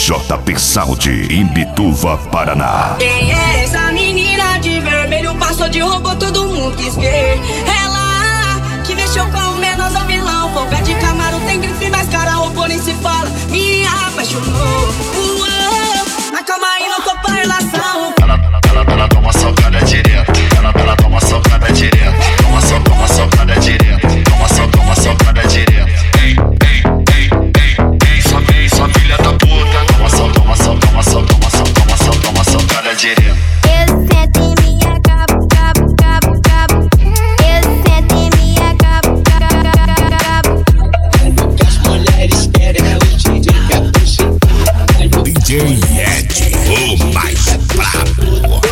JP Sound, Imbituva, Paraná. Quem é essa menina de vermelho? Passou de robô, todo mundo quis ver. Ela que mexeu com o menor do vilão. Folga de Camaro, tem grife, mas cara, robô nem se fala. Me apaixonou. Mas calma aí, não tô pra relação. Ela toma socada direto. Ela toma socada direto. Toma socada direto. Toma socada direto. Ei, sua filha da puta. Toma socada direto. Eu sento em minha cabo. Eu sento em minha cabo. As mulheres querem o DJ Capuchin. DJ Ed, o mais brabo.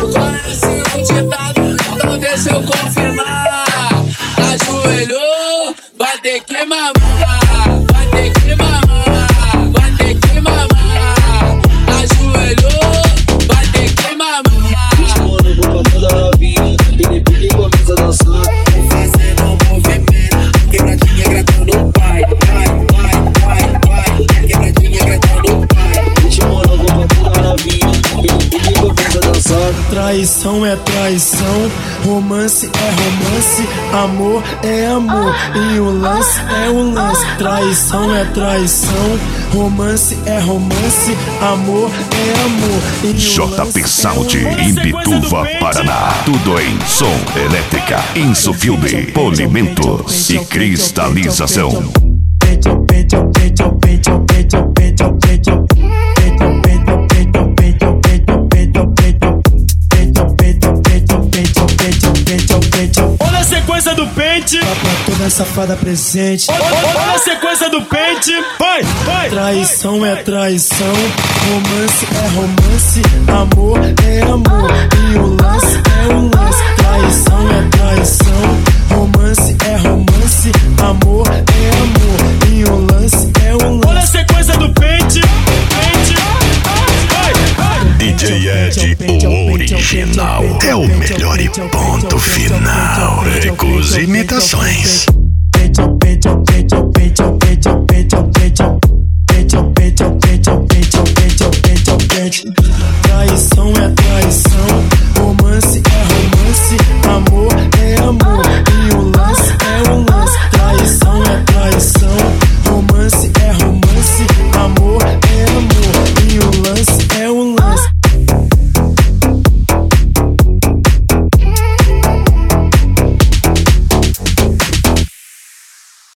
Então deixa eu confirmar. Ajoelhou, vai ter que mamar. Vai ter que mamar. Vai ter que mamar. Ajoelhou, vai ter que mamar. Mano, vou pra toda novinha. Ele pediu e começa a dançar. Fazendo um movimento. Quebradinha gratando o pai. Vai. Quebradinha gratando o pai. Mano, vou pra toda novinha. Ele pediu e começa a dançar. Traição é traição, romance é romance, amor é amor, e o lance é o lance. Traição é traição, romance é romance, amor é amor, e o lance JP Sound, é o lance. Imbituva, Paraná. Tudo em som, elétrica, insufilme, polimentos e cristalização. Olha a sequência do pente, pra toda safada presente. Olha a sequência do pente, vai. Traição é traição, romance é romance, amor é amor, e o lance é o lance. Traição é traição, romance é romance, amor é amor, e o lance é o lance. Olha a sequência do pente, DJ Ed, o original, é o melhor e ponto final. Recusa imitações.